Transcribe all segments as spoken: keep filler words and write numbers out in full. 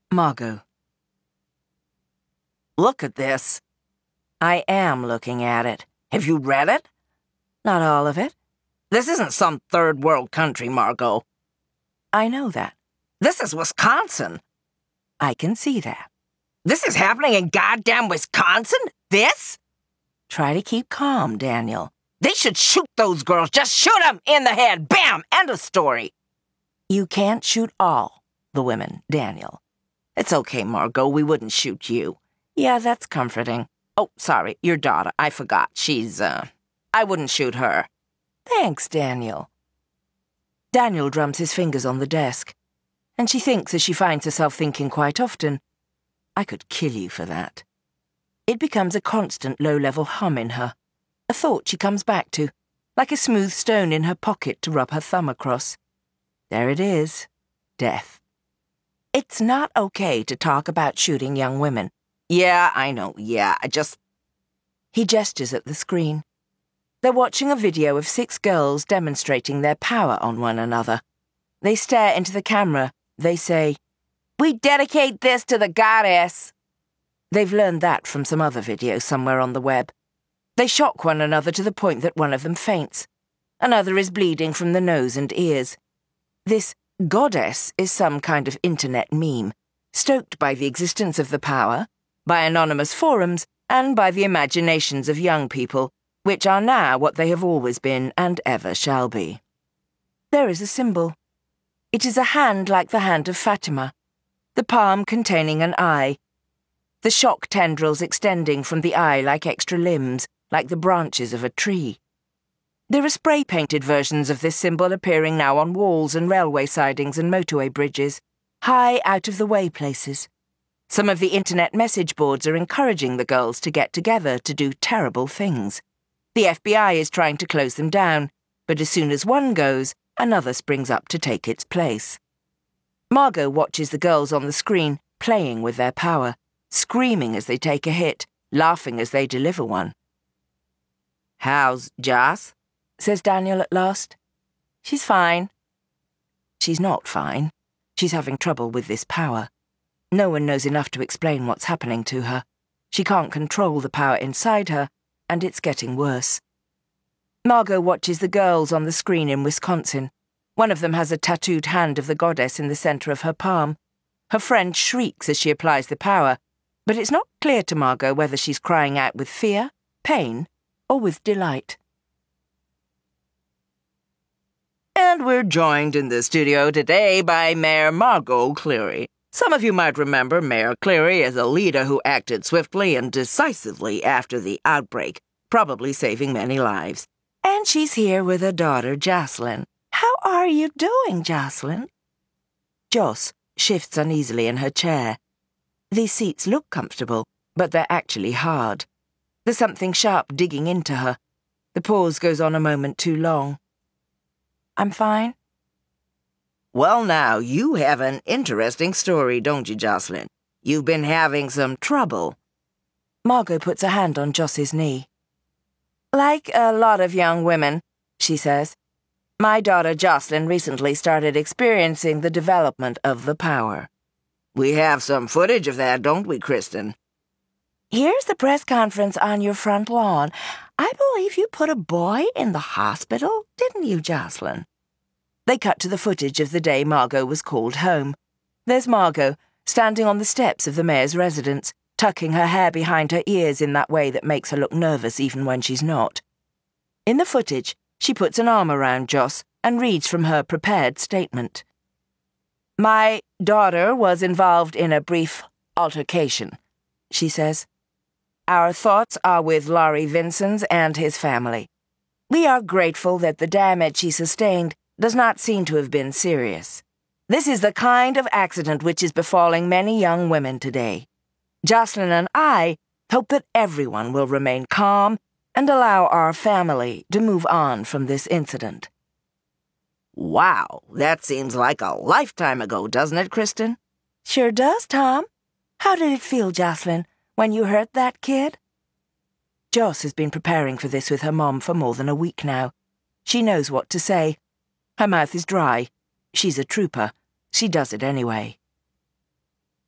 Margot. Look at this. I am looking at it. Have you read it? Not all of it. This isn't some third world country, Margot. I know that. This is Wisconsin. I can see that. This is happening in goddamn Wisconsin? This? Try to keep calm, Daniel. They should shoot those girls. Just shoot them in the head. Bam! End of story. You can't shoot all the women, Daniel. It's okay, Margot. We wouldn't shoot you. Yeah, that's comforting. Oh, sorry. Your daughter. I forgot. She's, uh... I wouldn't shoot her. Thanks, Daniel. Daniel drums his fingers on the desk, and she thinks as she finds herself thinking quite often, I could kill you for that. It becomes a constant low-level hum in her, a thought she comes back to, like a smooth stone in her pocket to rub her thumb across. There it is, death. It's not okay to talk about shooting young women. Yeah, I know, yeah, I just... He gestures at the screen. They're watching a video of six girls demonstrating their power on one another. They stare into the camera. They say, "We dedicate this to the goddess." They've learned that from some other video somewhere on the web. They shock one another to the point that one of them faints. Another is bleeding from the nose and ears. This goddess is some kind of internet meme, stoked by the existence of the power, by anonymous forums, and by the imaginations of young people, which are now what they have always been and ever shall be. There is a symbol. It is a hand like the hand of Fatima, the palm containing an eye, the shock tendrils extending from the eye like extra limbs, like the branches of a tree. There are spray-painted versions of this symbol appearing now on walls and railway sidings and motorway bridges, high out-of-the-way places. Some of the internet message boards are encouraging the girls to get together to do terrible things. The F B I is trying to close them down, but as soon as one goes, another springs up to take its place. Margot watches the girls on the screen playing with their power, screaming as they take a hit, laughing as they deliver one. "How's Joss?" says Daniel at last. "She's fine." She's not fine. She's having trouble with this power. No one knows enough to explain what's happening to her. She can't control the power inside her, and it's getting worse. Margot watches the girls on the screen in Wisconsin. One of them has a tattooed hand of the goddess in the center of her palm. Her friend shrieks as she applies the power, but it's not clear to Margot whether she's crying out with fear, pain, or with delight. And we're joined in the studio today by Mayor Margot Cleary. Some of you might remember Mayor Cleary as a leader who acted swiftly and decisively after the outbreak, probably saving many lives. And she's here with her daughter, Jocelyn. How are you doing, Jocelyn? Joss shifts uneasily in her chair. These seats look comfortable, but they're actually hard. There's something sharp digging into her. The pause goes on a moment too long. I'm fine. Well, now, you have an interesting story, don't you, Jocelyn? You've been having some trouble. Margot puts a hand on Joss's knee. Like a lot of young women, she says, my daughter Jocelyn recently started experiencing the development of the power. We have some footage of that, don't we, Kristen? Here's the press conference on your front lawn. I believe you put a boy in the hospital, didn't you, Jocelyn? They cut to the footage of the day Margot was called home. There's Margot, standing on the steps of the mayor's residence, tucking her hair behind her ears in that way that makes her look nervous even when she's not. In the footage, she puts an arm around Joss and reads from her prepared statement. My daughter was involved in a brief altercation, she says. Our thoughts are with Laurie Vincennes and his family. We are grateful that the damage he sustained does not seem to have been serious. This is the kind of accident which is befalling many young women today. Jocelyn and I hope that everyone will remain calm and allow our family to move on from this incident. Wow, that seems like a lifetime ago, doesn't it, Kristen? Sure does, Tom. How did it feel, Jocelyn, when you hurt that kid? Joss has been preparing for this with her mom for more than a week now. She knows what to say. Her mouth is dry. She's a trooper. She does it anyway.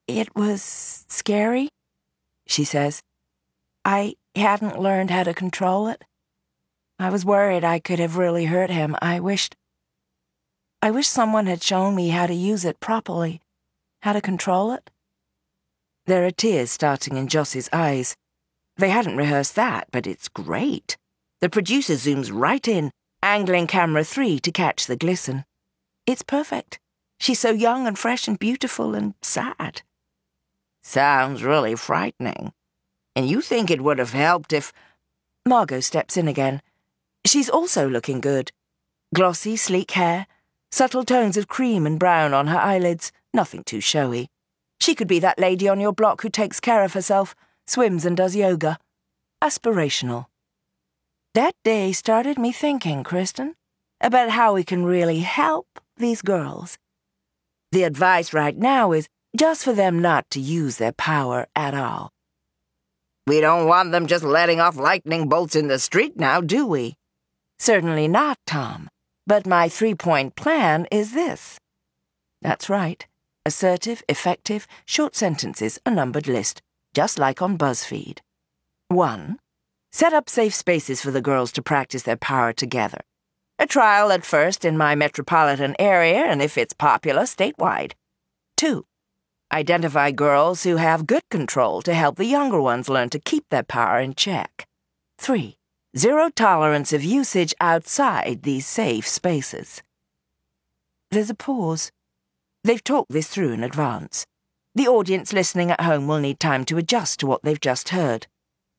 It was scary, she says. I hadn't learned how to control it. I was worried I could have really hurt him. I wished... I wish someone had shown me how to use it properly, how to control it. There are tears starting in Joss's eyes. They hadn't rehearsed that, but it's great. The producer zooms right in, angling camera three to catch the glisten. It's perfect. She's so young and fresh and beautiful and sad. Sounds really frightening. And you think it would have helped if... Margot steps in again. She's also looking good. Glossy, sleek hair, subtle tones of cream and brown on her eyelids, nothing too showy. She could be that lady on your block who takes care of herself, swims and does yoga. Aspirational. That day started me thinking, Kristen, about how we can really help these girls. The advice right now is just for them not to use their power at all. We don't want them just letting off lightning bolts in the street now, do we? Certainly not, Tom. But my three-point plan is this. That's right. Assertive, effective, short sentences, a numbered list, just like on BuzzFeed. One, set up safe spaces for the girls to practice their power together. A trial at first in my metropolitan area, and if it's popular, statewide. Two, identify girls who have good control to help the younger ones learn to keep their power in check. Three, zero tolerance of usage outside these safe spaces. There's a pause. They've talked this through in advance. The audience listening at home will need time to adjust to what they've just heard.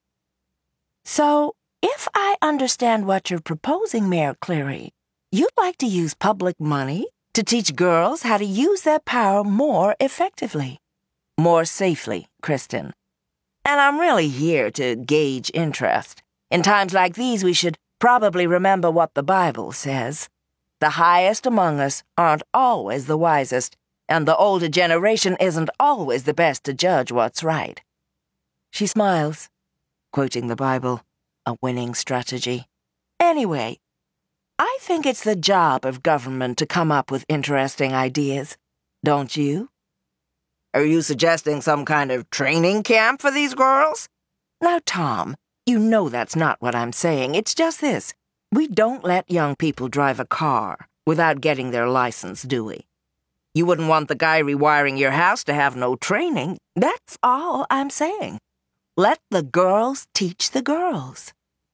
So, if I understand what you're proposing, Mayor Cleary, you'd like to use public money to teach girls how to use their power more effectively. More safely, Kristen. And I'm really here to gauge interest. In times like these, we should probably remember what the Bible says. The highest among us aren't always the wisest, and the older generation isn't always the best to judge what's right. She smiles, quoting the Bible, a winning strategy. Anyway, I think it's the job of government to come up with interesting ideas, don't you? Are you suggesting some kind of training camp for these girls? Now, Tom, you know that's not what I'm saying. It's just this. We don't let young people drive a car without getting their license, do we? You wouldn't want the guy rewiring your house to have no training. That's all I'm saying. Let the girls teach the girls.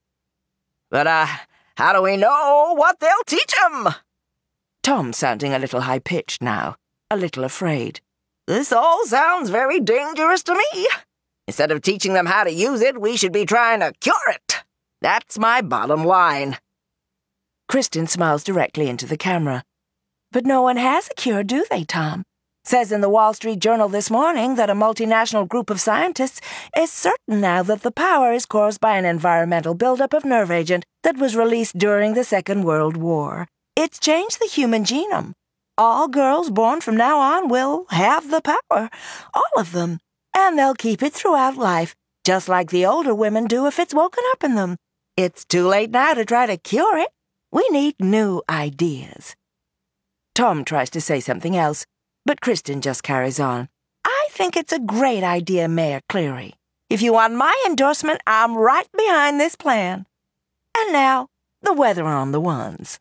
But, uh, how do we know what they'll teach them? Tom sounding a little high-pitched now, a little afraid. This all sounds very dangerous to me. Instead of teaching them how to use it, we should be trying to cure it. That's my bottom line. Kristen smiles directly into the camera. But no one has a cure, do they, Tom? Says in the Wall Street Journal this morning that a multinational group of scientists is certain now that the power is caused by an environmental buildup of nerve agent that was released during the Second World War. It's changed the human genome. All girls born from now on will have the power, all of them, and they'll keep it throughout life, just like the older women do if it's woken up in them. It's too late now to try to cure it. We need new ideas. Tom tries to say something else, but Kristen just carries on. I think it's a great idea, Mayor Cleary. If you want my endorsement, I'm right behind this plan. And now, the weather on the ones.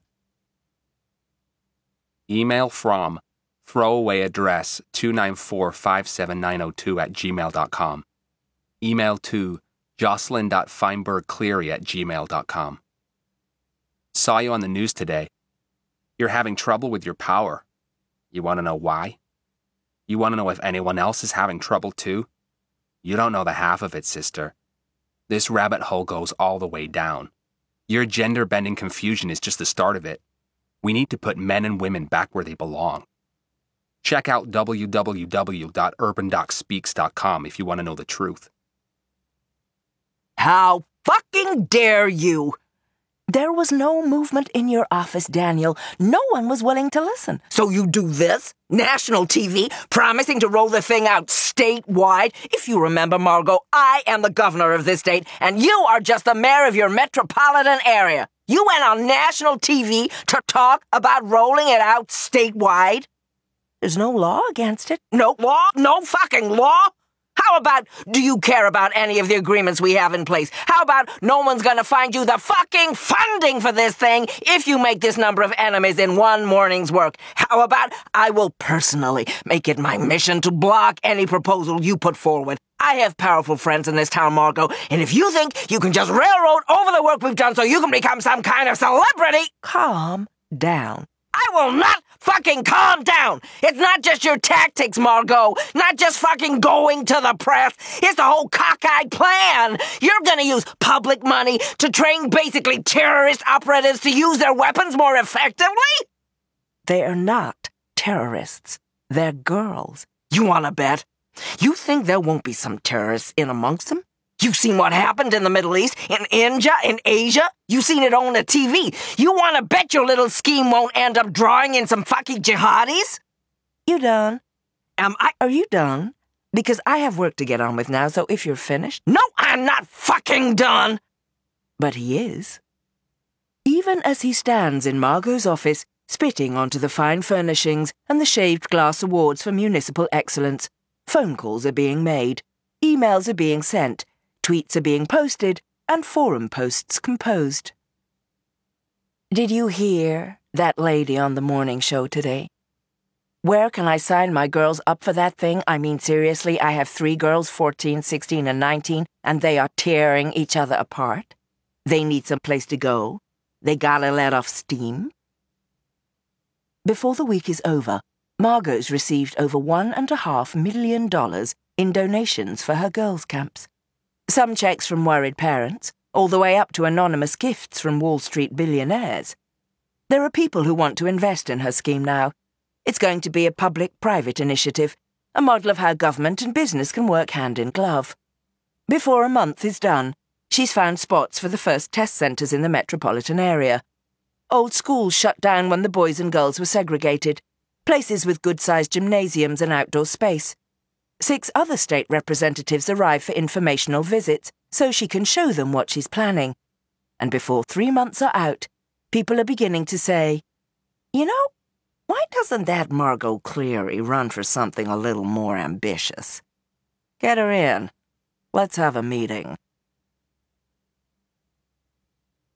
Email from throwaway address two nine four five seven nine zero two at gmail dot com. Email to jocelyn dot feinberg cleary at gmail dot com. Saw you on the news today. You're having trouble with your power. You want to know why? You want to know if anyone else is having trouble too? You don't know the half of it, sister. This rabbit hole goes all the way down. Your gender-bending confusion is just the start of it. We need to put men and women back where they belong. Check out w w w dot urban doc speaks dot com if you want to know the truth. How fucking dare you! There was no movement in your office, Daniel. No one was willing to listen. So you do this? National T V, promising to roll the thing out statewide? If you remember, Margot, I am the governor of this state, and you are just the mayor of your metropolitan area. You went on national T V to talk about rolling it out statewide? There's no law against it. No law? No fucking law? How about, do you care about any of the agreements we have in place? How about no one's gonna find you the fucking funding for this thing if you make this number of enemies in one morning's work? How about I will personally make it my mission to block any proposal you put forward? I have powerful friends in this town, Margot, and if you think you can just railroad over the work we've done so you can become some kind of celebrity... Calm down. I will not fucking calm down! It's not just your tactics, Margot. Not just fucking going to the press. It's the whole cockeyed plan. You're gonna use public money to train basically terrorist operatives to use their weapons more effectively? They are not terrorists. They're girls. You wanna bet? You think there won't be some terrorists in amongst them? You've seen what happened in the Middle East, in India, in Asia? You've seen it on the T V. You want to bet your little scheme won't end up drawing in some fucking jihadis? You done? Am I? Are you done? Because I have work to get on with now, so if you're finished... No, I'm not fucking done! But he is. Even as he stands in Margot's office, spitting onto the fine furnishings and the shaved glass awards for municipal excellence, phone calls are being made, emails are being sent, tweets are being posted, and forum posts composed. Did you hear that lady on the morning show today? Where can I sign my girls up for that thing? I mean, seriously, I have three girls, fourteen, sixteen, and nineteen, and they are tearing each other apart. They need some place to go. They gotta let off steam. Before the week is over, Margot's received over one and a half million dollars in donations for her girls' camps. Some checks from worried parents, all the way up to anonymous gifts from Wall Street billionaires. There are people who want to invest in her scheme now. It's going to be a public-private initiative, a model of how government and business can work hand in glove. Before a month is done, she's found spots for the first test centres in the metropolitan area. Old schools shut down when the boys and girls were segregated, places with good-sized gymnasiums and outdoor space. Six other state representatives arrive for informational visits so she can show them what she's planning. And before three months are out, people are beginning to say, you know, why doesn't that Margot Cleary run for something a little more ambitious? Get her in. Let's have a meeting.